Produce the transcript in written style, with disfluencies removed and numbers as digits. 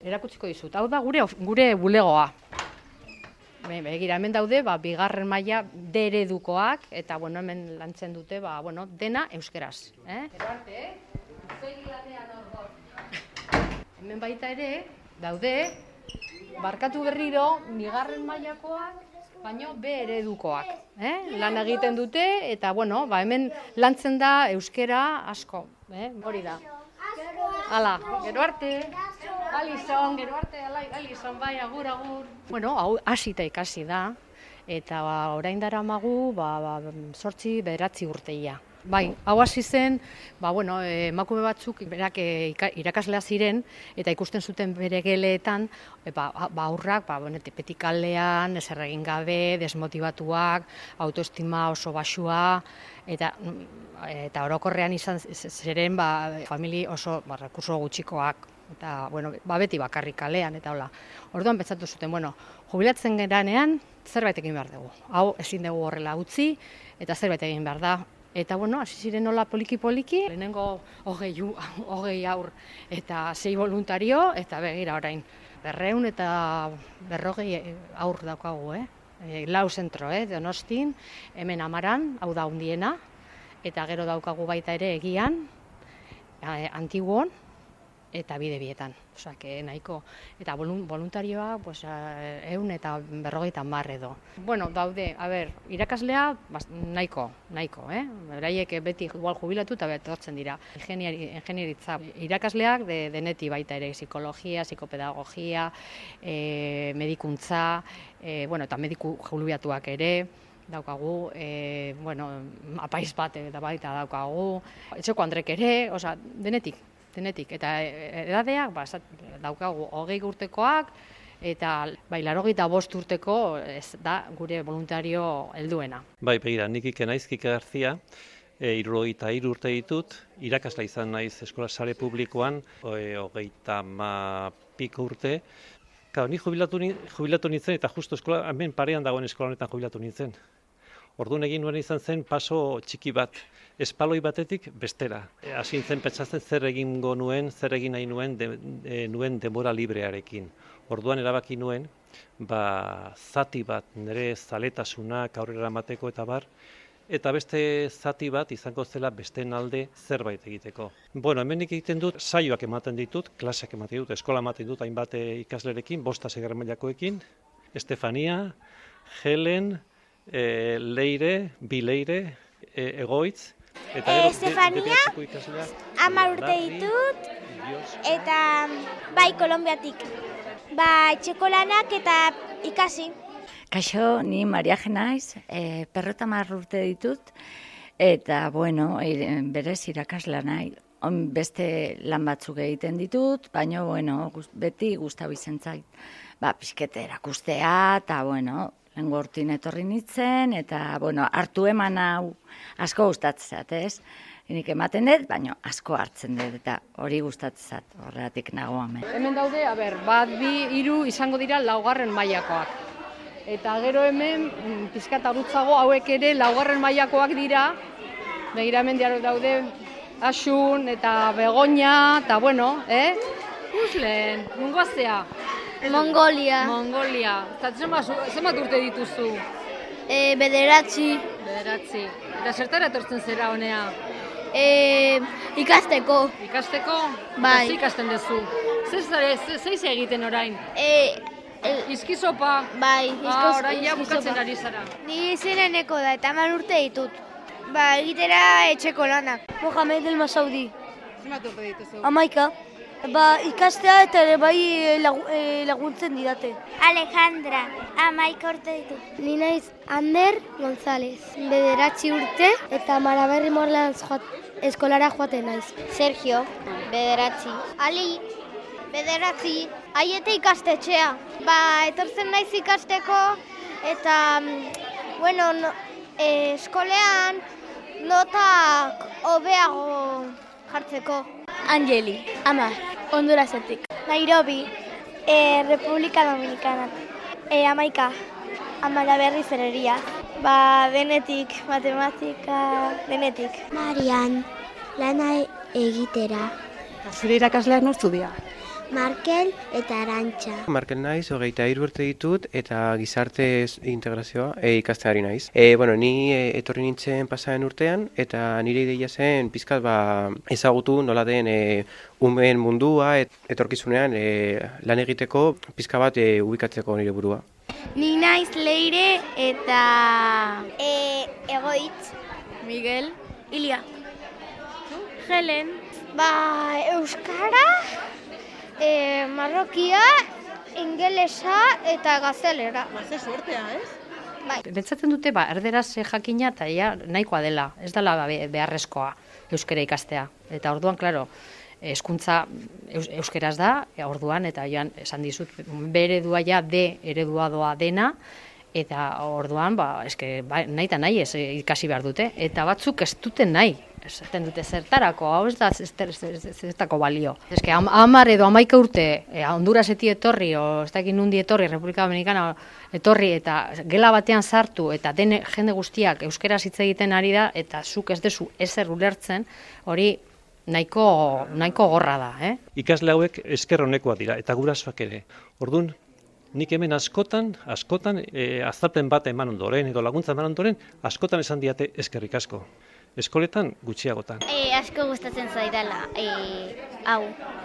Erakutsiko dizut, hau da gure bulegoa. Begira, hemen daude, bigarren maila D eredukoak, eta hemen lantzen dute, dena euskeraz. Gero arte, zegilanean hor. Hemen baita ere, daude, barkatu berriro, bigarren mailakoak, baino B eredukoak. Lan egiten dute, eta hemen lantzen da euskera asko. Hori da. Hala, gero arte. Alison, gero arte, Alison, bai, agur. Hau hasita ikasi da, eta orain daramagu 8-9 urteia. Bai, hau hasi zen, emakume batzuk berak irakaslea ziren, eta ikusten zuten bere geleetan, aurrak, petikalean, ezer egin gabe, desmotibatuak, autoestima oso baxua, eta orokorrean izan ziren famili oso rekurso gutxikoak. Eta, beti bakarrik kalean, eta hola. Orduan pentsatu zuten, jubilatzen geranean, zerbait egin behar dugu. Hau ezin dugu horrela utzi, eta zerbait egin behar da. Eta, hasi ziren hola poliki-poliki, lehenengo 20 haur eta 6 voluntario, eta begira orain, 200 eta 120 haur daukagu, 4 zentro, Donostin, hemen Amaran, hau da hundiena, eta gero daukagu baita ere Egian, Antiguon, eta Bidebietan, nahiko. Eta voluntarioa, 100 eta 150 edo. Daude, irakaslea nahiko, beraiek beti igual jubilatu eta betortzen dira. Ingenieritza irakasleak deneti baita ere, psikologia, psikopedagogia, medikuntza, eta mediku jubilatuak ere, daukagu, apaiz bat eta baita daukagu, etxeko Andrek ere, denetik, eta edadeak daukagu 20 urtekoak, eta 85 urteko da gure voluntario helduena. Bai, begira, nik Kike naiz, Kike Garzia, 73 urte ditut, irakasle izan naiz eskola sare publikoan, 30 urte. Ni jubilatu nintzen, eta justu hemen parean dagoen eskola honetan jubilatu nintzen. Orduan egin nuen izan zen paso txiki bat, espaloi batetik bestera. Hasi nintzen pentsatzen zer egingo nuen, zer egin nahi nuen denbora librearekin. Orduan erabaki nuen, zati bat nire zaletasunak aurrera emateko eta bar, eta beste zati bat izango zela besteen alde zerbait egiteko. Hemenik egiten dut, saioak ematen ditut, klaseak ematen ditut, eskola ematen dut hainbat ikaslerekin, 5. mailakoekin, Estefania, Helen, Leire, Bileire, Egoitz. Estefania, 10 urte ditut, eta bai Kolonbiatik. Txekolanak eta ikasi. Kaixo, ni Maria naiz, 50 urte ditut, eta berez irakaslea nahi. Beste lan batzuk egiten ditut, baina beti gustatu izan zait. Pixkete erakustea, eta lehengo hortin etorri nintzen, eta hartu eman hau asko gustatzen zat, ez? Nik ematen dut, baina asko hartzen dut, eta hori gustatzen zat, horregatik nago hemen. Hemen daude, 1, 2, 3 izango dira 4. mailakoak. Eta gero hemen, pixkat arrutzago hauek ere 4. mailakoak dira, begira hemen daude Asun eta Begoña, eta Uslen, mungoazea? Mongolia. Eta zenbat urte dituzu? 9. Eta zertara etortzen zera honea? Ikasteko. Ikasteko? Bai. Zer ikasten duzu? Zer egiten orain? Izkizopa? Bai, izkizopa. Orain ja bukatzen ari zara. Ni zireneko da, eta 10 urte ditut. Egitera etxeko lanak. Mohamed El Masaudi. Zenbat urte dituzu? 11. Ikastea eta ere bai laguntzen didate. Alejandra, 11 urte ditut. Ni naiz Ander González, 9 urte, eta Maraberri Morlan eskolara joaten naiz. Sergio, 9. Ali, 9. Aiete ikastetxea. Etortzen naiz ikasteko, eta, eskolean notak hobeago jartzeko. Angeli, 10, Hondurasetik. Nairobi, República Dominicana. 11, Maraberri Ferreria. Denetik, matematika, denetik. Marian, lana egitera. Zure irakasleak nortzu dira? Markel eta Arantxa. Markel naiz, 23 urte ditut eta gizarte integrazioa ikasteari naiz. Ni etorri nintzen pasaren urtean eta nire ideia zen pizkat ezagutu nola den umeen mundua etorkizunean lan egiteko pizka bat ubikatzeko nire burua. Ni naiz Leire eta Egoitz. Miguel. Ilia. Helen. Euskara, marrokia, ingelesa eta gazelera. Ze suertea, ez? Pentsatzen dute, erderaz jakina eta nahikoa dela, ez dela beharrezkoa euskara ikastea. Eta orduan, klaro, hezkuntza euskeraz da, orduan, eta joan esan dizut, B eredua D eredua doa dena, eta orduan, nahi eta nahi ez ikasi behar dute, eta batzuk ez duten nahi. Esaten dute zertarako, hau ez da zertako balio. Eske 10 edo 11 urte Honduraseti etorri, o ez dakit nundi etorri, Republika Dominikana etorri, eta gela batean sartu, eta jende guztiak euskeraz hitz egiten ari da, eta zuk ez dezu ezer ulertzen, hori nahiko gorra da. Ikasle hauek esker honekoak dira, eta gurasoak ere. Orduan, nik hemen askotan, azalpen bat eman ondoren, edo laguntza eman ondoren, askotan esan diate eskerrik asko. Eskoletan gutxiagotan. Asko gustatzen zaidala, hau.